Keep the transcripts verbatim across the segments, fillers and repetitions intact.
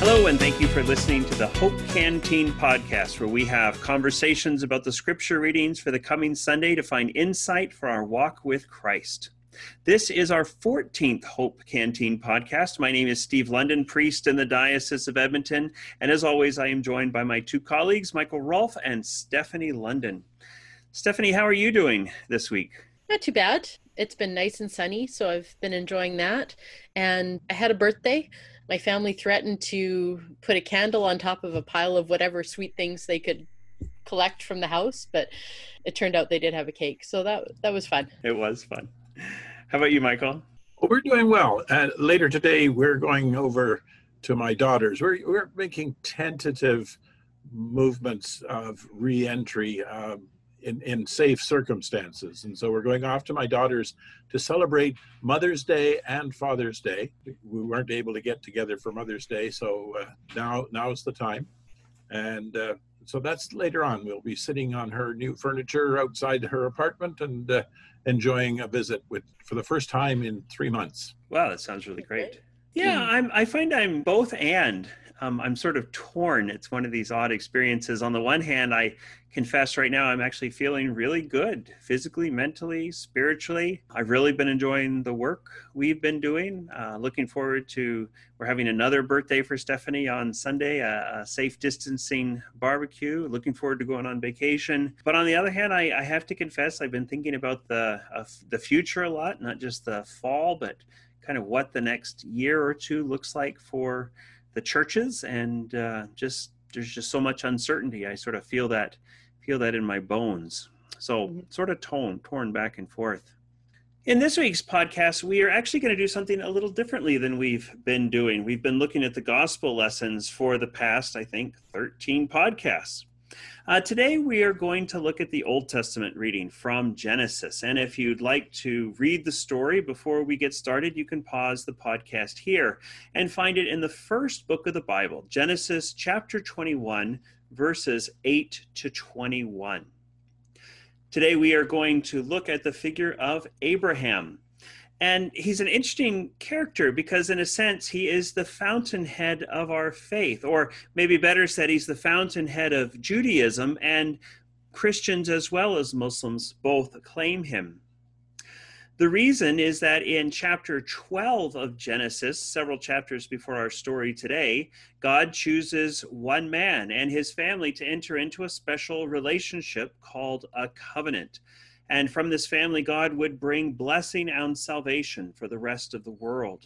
Hello, and thank you for listening to the Hope Canteen podcast, where we have conversations about the scripture readings for the coming Sunday to find insight for our walk with Christ. This is our fourteenth Hope Canteen podcast. My name is Steve London, priest in the Diocese of Edmonton, and as always, I am joined by my two colleagues, Michael Rolfe and Stephanie London. Stephanie, how are you doing this week? Not too bad. It's been nice and sunny, so I've been enjoying that. And I had a birthday. My family threatened to put a candle on top of a pile of whatever sweet things they could collect from the house, but it turned out they did have a cake. So that that was fun. It was fun. How about you, Michael? Well, we're doing well. Uh, later today, we're going over to my daughter's. We're, we're making tentative movements of re-entry um, in, in safe circumstances. And so we're going off to my daughter's to celebrate Mother's Day and Father's Day. We weren't able to get together for Mother's Day, so uh, now now's the time. And uh, so that's later on. We'll be sitting on her new furniture outside her apartment and uh, enjoying a visit with for the first time in three months. Wow, that sounds really great. Yeah, I'm, I find I'm both and. Um, I'm sort of torn. It's one of these odd experiences. On the one hand, I confess right now I'm actually feeling really good, physically, mentally, spiritually. I've really been enjoying the work we've been doing. Uh, looking forward to, we're having another birthday for Stephanie on Sunday, a, a safe distancing barbecue. Looking forward to going on vacation. But on the other hand, I, I have to confess I've been thinking about the uh, the future a lot, not just the fall, but kind of what the next year or two looks like for the churches, and uh, just there's just so much uncertainty. I sort of feel that feel that in my bones. So mm-hmm. sort of torn, torn back and forth. In this week's podcast, we are actually going to do something a little differently than we've been doing. We've been looking at the gospel lessons for the past, I think, thirteen podcasts. Uh, today, we are going to look at the Old Testament reading from Genesis. And if you'd like to read the story before we get started, you can pause the podcast here and find it in the first book of the Bible, Genesis chapter twenty-one, verses eight to twenty-one. Today, we are going to look at the figure of Abraham. And he's an interesting character because, in a sense, he is the fountainhead of our faith, or maybe better said, he's the fountainhead of Judaism, and Christians as well as Muslims both claim him. The reason is that in chapter twelve of Genesis, several chapters before our story today, God chooses one man and his family to enter into a special relationship called a covenant. And from this family, God would bring blessing and salvation for the rest of the world.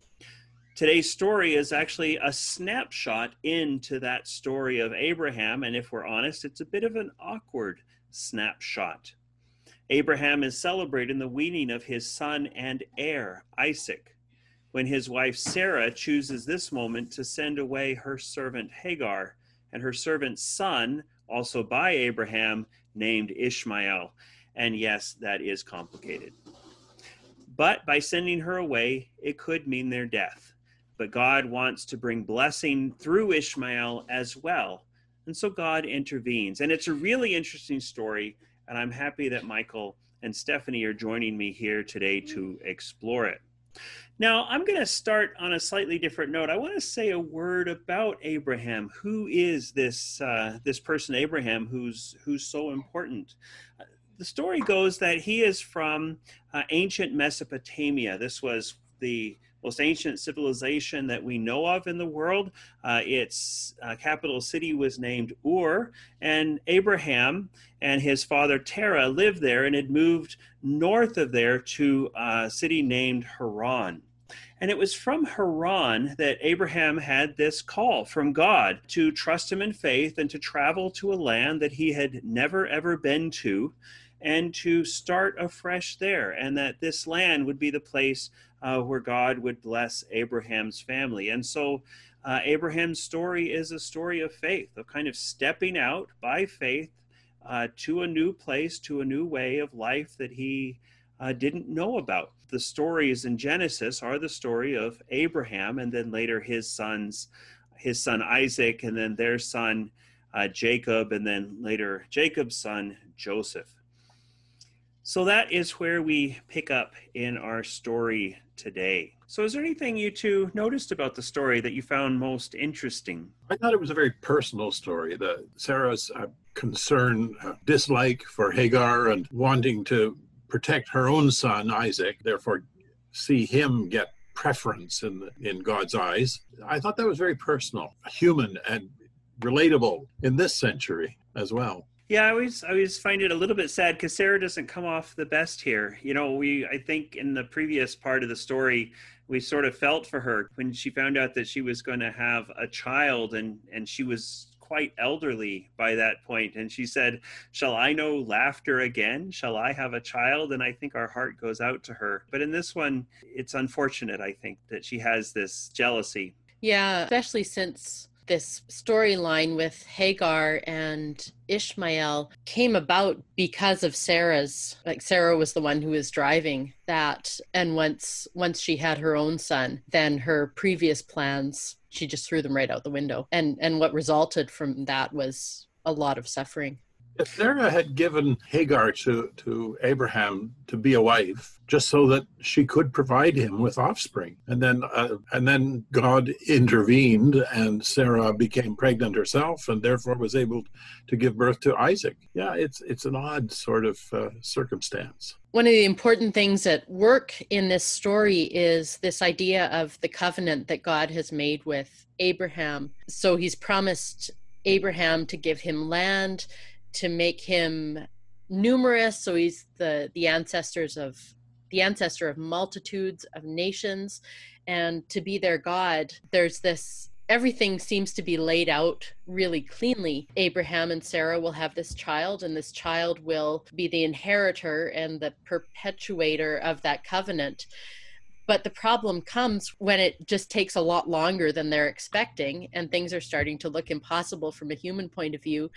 Today's story is actually a snapshot into that story of Abraham. And if we're honest, it's a bit of an awkward snapshot. Abraham is celebrating the weaning of his son and heir, Isaac, when his wife Sarah chooses this moment to send away her servant Hagar and her servant's son, also by Abraham, named Ishmael. And yes, that is complicated. But by sending her away, it could mean their death. But God wants to bring blessing through Ishmael as well. And so God intervenes. And it's a really interesting story. And I'm happy that Michael and Stephanie are joining me here today to explore it. Now, I'm going to start on a slightly different note. I want to say a word about Abraham. Who is this uh, this person, Abraham, who's who's so important? The story goes that he is from uh, ancient Mesopotamia. This was the most ancient civilization that we know of in the world. Uh, its uh, capital city was named Ur, and Abraham and his father Terah lived there and had moved north of there to a city named Haran. And it was from Haran that Abraham had this call from God to trust him in faith and to travel to a land that he had never, ever been to, and to start afresh there, and that this land would be the place uh, where God would bless Abraham's family. And so uh, Abraham's story is a story of faith, of kind of stepping out by faith uh, to a new place, to a new way of life that he uh, didn't know about. The stories in Genesis are the story of Abraham, and then later his sons, his son Isaac, and then their son uh, Jacob, and then later Jacob's son Joseph. So that is where we pick up in our story today. So is there anything you two noticed about the story that you found most interesting? I thought it was a very personal story. The Sarah's uh, concern, uh, dislike for Hagar and wanting to protect her own son, Isaac, therefore see him get preference in, in God's eyes. I thought that was very personal, human, and relatable in this century as well. Yeah, I always, I always find it a little bit sad because Sarah doesn't come off the best here. You know, we, I think in the previous part of the story, we sort of felt for her when she found out that she was going to have a child, and, and she was quite elderly by that point. And she said, "Shall I know laughter again? Shall I have a child?" And I think our heart goes out to her. But in this one, it's unfortunate, I think, that she has this jealousy. Yeah, especially since this storyline with Hagar and Ishmael came about because of Sarah's, like Sarah was the one who was driving that. And once once she had her own son, then her previous plans, she just threw them right out the window. And and what resulted from that was a lot of suffering. If Sarah had given Hagar to, to Abraham to be a wife, just so that she could provide him with offspring, and then uh, and then God intervened, and Sarah became pregnant herself, and therefore was able to give birth to Isaac. Yeah, it's it's an odd sort of uh, circumstance. One of the important things at work in this story is this idea of the covenant that God has made with Abraham. So he's promised Abraham to give him land, to make him numerous, so he's the the ancestors of the ancestor of multitudes of nations, and to be their God. There's this, everything seems to be laid out really cleanly. Abraham and Sarah will have this child, and this child will be the inheritor and the perpetuator of that covenant. But the problem comes when it just takes a lot longer than they're expecting, and things are starting to look impossible from a human point of view.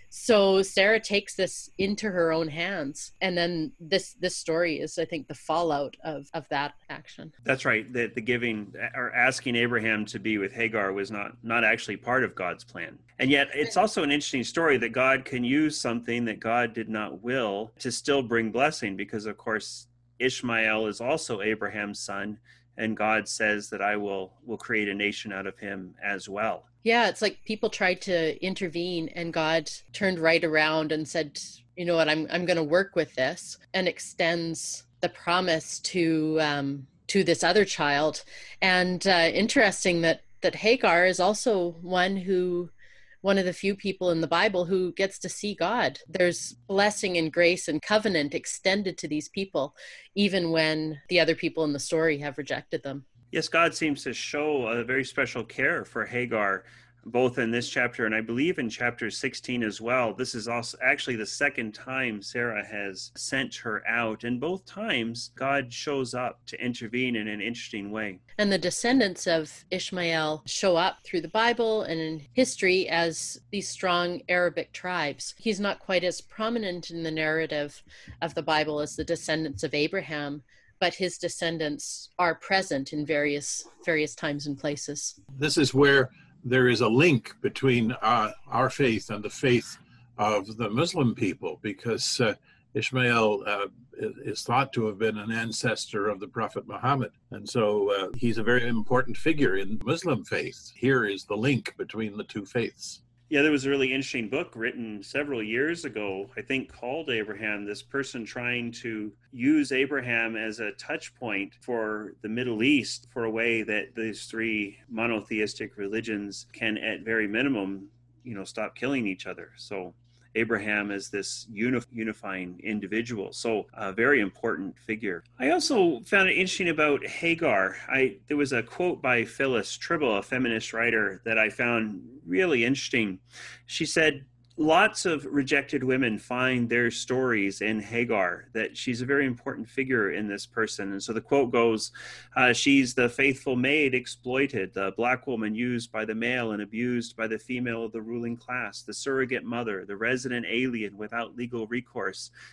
So Sarah takes this into her own hands. And then this this story is, I think, the fallout of, of that action. That's right. The, the giving or asking Abraham to be with Hagar was not, not actually part of God's plan. And yet it's also an interesting story that God can use something that God did not will to still bring blessing, because, of course, Ishmael is also Abraham's son, and God says that I will will create a nation out of him as well. Yeah, it's like people tried to intervene, and God turned right around and said, you know what, I'm I'm going to work with this, and extends the promise to um, to this other child. And uh, interesting that that Hagar is also one who, one of the few people in the Bible who gets to see God. There's blessing and grace and covenant extended to these people, even when the other people in the story have rejected them. Yes, God seems to show a very special care for Hagar, both in this chapter and I believe in chapter sixteen as well. This is also actually the second time Sarah has sent her out, and both times God shows up to intervene in an interesting way. And the descendants of Ishmael show up through the Bible and in history as these strong Arabic tribes. He's not quite as prominent in the narrative of the Bible as the descendants of Abraham, but his descendants are present in various various times and places. This is where there is a link between uh, our faith and the faith of the Muslim people, because uh, Ishmael uh, is thought to have been an ancestor of the Prophet Muhammad. And so uh, he's a very important figure in Muslim faith. Here is the link between the two faiths. Yeah, there was a really interesting book written several years ago, I think, called Abraham, this person trying to use Abraham as a touch point for the Middle East, for a way that these three monotheistic religions can, at very minimum, you know, stop killing each other. So Abraham is this unif- unifying individual. So a very important figure. I also found it interesting about Hagar. I there was a quote by Phyllis Tribble, a feminist writer, that I found really interesting. She said, lots of rejected women find their stories in Hagar, that she's a very important figure in this person. And so the quote goes, uh, she's the faithful maid exploited, the black woman used by the male and abused by the female of the ruling class, the surrogate mother, the resident alien without legal recourse,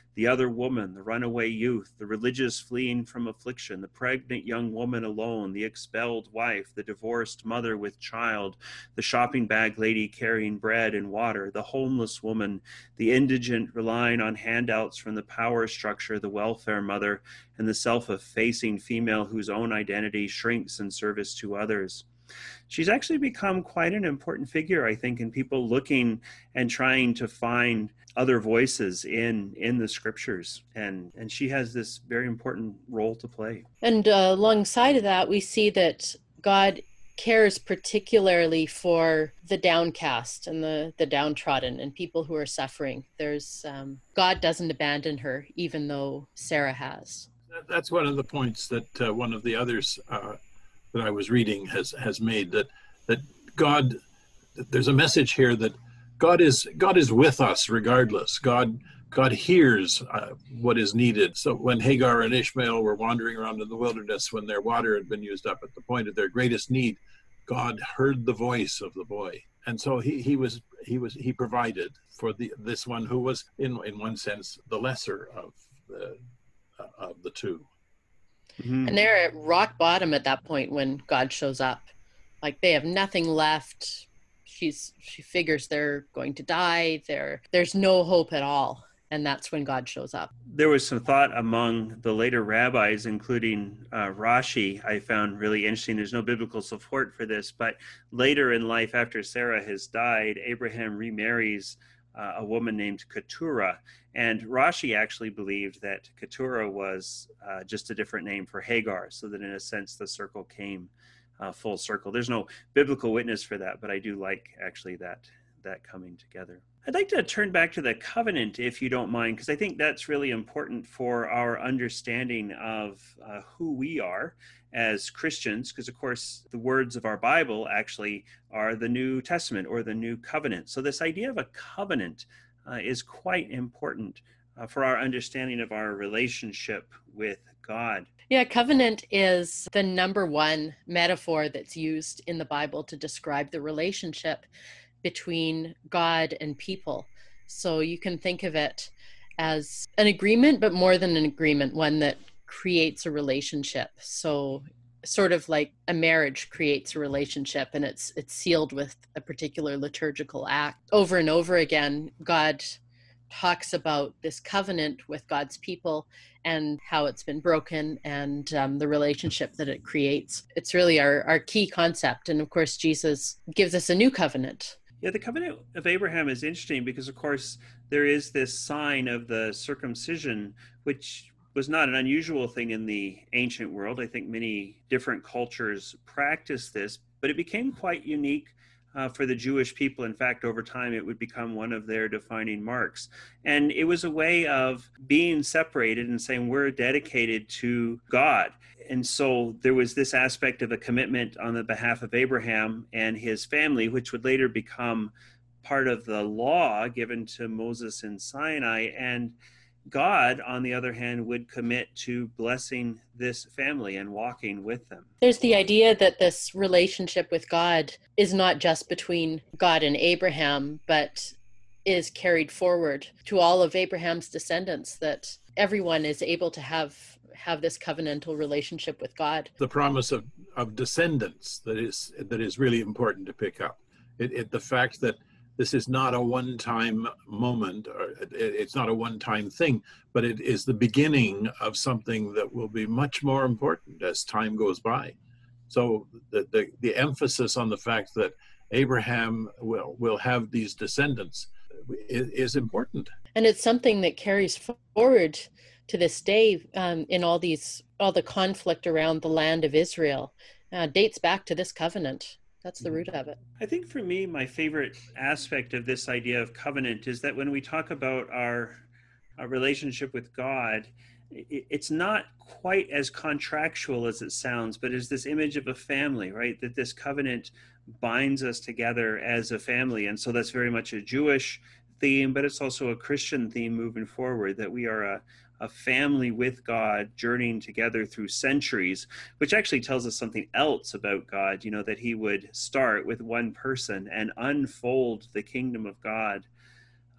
the other woman, the runaway youth, the religious fleeing from affliction, the pregnant young woman alone, the expelled wife, the divorced mother with child, the shopping bag lady carrying bread and water, the homeless woman, the indigent relying on handouts from the power structure, the welfare mother, and the self-effacing female whose own identity shrinks in service to others. She's actually become quite an important figure, I think, in people looking and trying to find other voices in in the scriptures. And, and she has this very important role to play. And uh, alongside of that, we see that God cares particularly for the downcast and the, the downtrodden and people who are suffering. There's um, God doesn't abandon her, even though Sarah has. That's one of the points that uh, one of the others uh, that I was reading has has made, that that God, there's a message here that God is God is with us regardless. God God hears uh, what is needed. So when Hagar and Ishmael were wandering around in the wilderness, when their water had been used up at the point of their greatest need, God heard the voice of the boy, and so he he was he was he provided for the this one who was in in one sense the lesser of the uh, of the two. Mm-hmm. And they're at rock bottom at that point when God shows up. Like they have nothing left. She's she figures they're going to die. There there's no hope at all. And that's when God shows up. There was some thought among the later rabbis, including uh, Rashi, I found really interesting. There's no biblical support for this, but later in life, after Sarah has died, Abraham remarries uh, a woman named Keturah. And Rashi actually believed that Keturah was uh, just a different name for Hagar, so that in a sense the circle came uh, full circle. There's no biblical witness for that, but I do like actually that that coming together. I'd like to turn back to the covenant, if you don't mind, because I think that's really important for our understanding of uh, who we are as Christians, because of course the words of our Bible actually are the New Testament or the New Covenant. So this idea of a covenant uh, is quite important uh, for our understanding of our relationship with God. Yeah, covenant is the number one metaphor that's used in the Bible to describe the relationship between God and people. So you can think of it as an agreement, but more than an agreement, one that creates a relationship. So sort of like a marriage creates a relationship, and it's it's sealed with a particular liturgical act. Over and over again, God talks about this covenant with God's people and how it's been broken, and um, the relationship that it creates. It's really our, our key concept. And of course, Jesus gives us a new covenant. Yeah, the covenant of Abraham is interesting because, of course, there is this sign of the circumcision, which was not an unusual thing in the ancient world. I think many different cultures practiced this, but it became quite unique uh, for the Jewish people. In fact, over time, it would become one of their defining marks. And it was a way of being separated and saying, we're dedicated to God. And so there was this aspect of a commitment on the behalf of Abraham and his family, which would later become part of the law given to Moses in Sinai. And God, on the other hand, would commit to blessing this family and walking with them. There's the idea that this relationship with God is not just between God and Abraham, but is carried forward to all of Abraham's descendants, that everyone is able to have have this covenantal relationship with God. The promise of, of descendants that is that is really important to pick up. It, it, the fact that this is not a one-time moment, or it, it's not a one-time thing, but it is the beginning of something that will be much more important as time goes by. So the, the, the emphasis on the fact that Abraham will, will have these descendants is, is important. And it's something that carries forward to this day um, in all these, all the conflict around the land of Israel uh, dates back to this covenant. That's the root of it. I think for me, my favorite aspect of this idea of covenant is that when we talk about our, our relationship with God, it, it's not quite as contractual as it sounds, but is this image of a family, right? That this covenant binds us together as a family. And so that's very much a Jewish theme, but it's also a Christian theme moving forward, that we are a a family with God journeying together through centuries, which actually tells us something else about God, you know, that he would start with one person and unfold the kingdom of God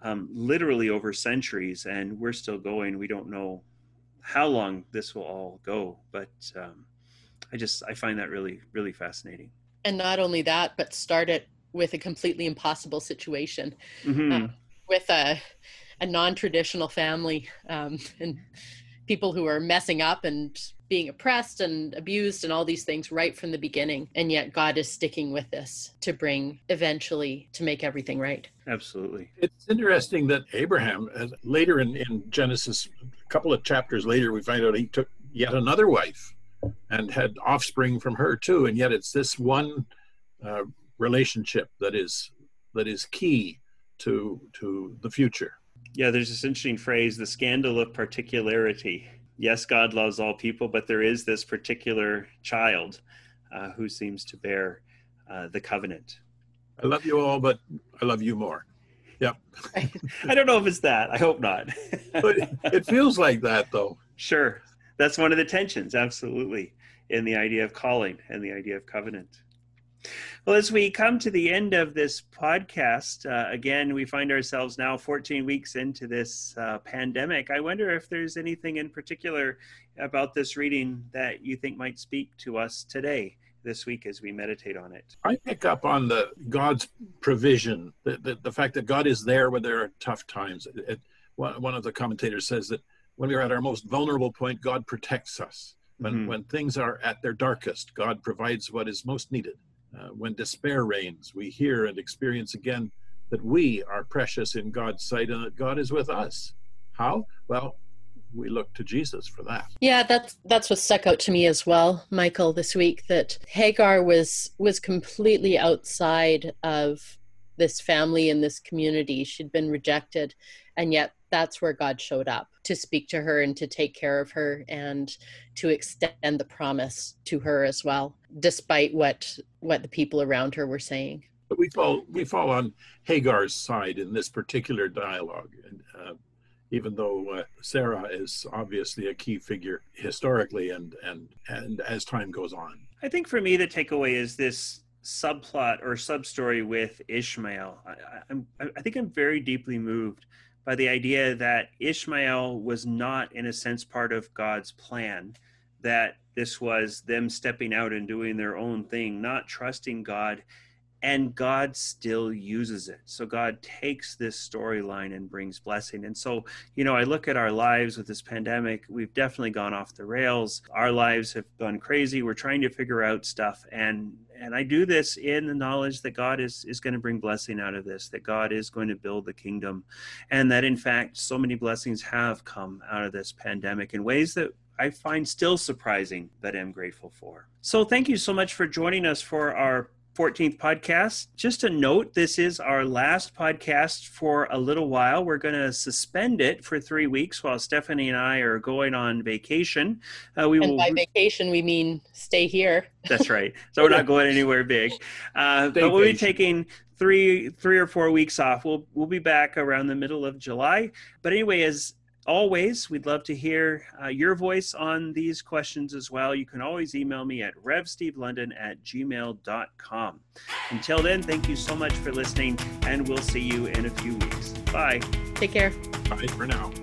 um, literally over centuries, and we're still going. We don't know how long this will all go, but um, I just, I find that really, really fascinating. And not only that, but start it with a completely impossible situation, Mm-hmm. uh, with a, a non-traditional family, um, and people who are messing up and being oppressed and abused and all these things right from the beginning. And yet God is sticking with this to bring eventually to make everything right. Absolutely. It's interesting that Abraham, as later in, in Genesis, a couple of chapters later, we find out he took yet another wife and had offspring from her too. And yet it's this one uh, relationship that is that is key to to the future. Yeah, there's this interesting phrase, the scandal of particularity. Yes, God loves all people, but there is this particular child uh, who seems to bear uh, the covenant. I love you all, but I love you more. Yep. I don't know if it's that. I hope not. But it feels like that, though. Sure. That's one of the tensions, absolutely, in the idea of calling and the idea of covenant. Well, as we come to the end of this podcast, uh, again, we find ourselves now fourteen weeks into this uh, pandemic. I wonder if there's anything in particular about this reading that you think might speak to us today, this week, as we meditate on it. I pick up on the God's provision, the, the, the fact that God is there when there are tough times. It, it, one, one of the commentators says that when we're at our most vulnerable point, God protects us. When, mm-hmm. when things are at their darkest, God provides what is most needed. Uh, when despair reigns, we hear and experience again that we are precious in God's sight and that God is with us. How? Well, we look to Jesus for that. Yeah, that's that's what stuck out to me as well, Michael, this week, that Hagar was was completely outside of this family and this community. She'd been rejected, and yet that's where God showed up to speak to her and to take care of her and to extend the promise to her as well, despite what what the people around her were saying. But we fall we fall on Hagar's side in this particular dialogue, and uh, even though uh, Sarah is obviously a key figure historically and and and as time goes on. I think for me the takeaway is this subplot or substory with Ishmael. I, I'm I think I'm very deeply moved by the idea that Ishmael was not, in a sense, part of God's plan, that this was them stepping out and doing their own thing, not trusting God, and God still uses it. So God takes this storyline and brings blessing. And so, you know, I look at our lives with this pandemic, we've definitely gone off the rails. Our lives have gone crazy. We're trying to figure out stuff. And and I do this in the knowledge that God is, is going to bring blessing out of this, that God is going to build the kingdom. And that, in fact, so many blessings have come out of this pandemic in ways that I find still surprising, but am grateful for. So thank you so much for joining us for our fourteenth podcast. Just a note, this is our last podcast for a little while. We're going to suspend it for three weeks while Stephanie and I are going on vacation. Uh, we and will... by vacation, we mean stay here. That's right. So we're not going anywhere big. Uh, but we'll be taking three, three or four weeks off. We'll we'll be back around the middle of July. But anyway, as always, we'd love to hear uh, your voice on these questions as well. You can always email me at rev steve london at gmail dot com. Until then, thank you so much for listening, and we'll see you in a few weeks. Bye. Take care. Bye for now.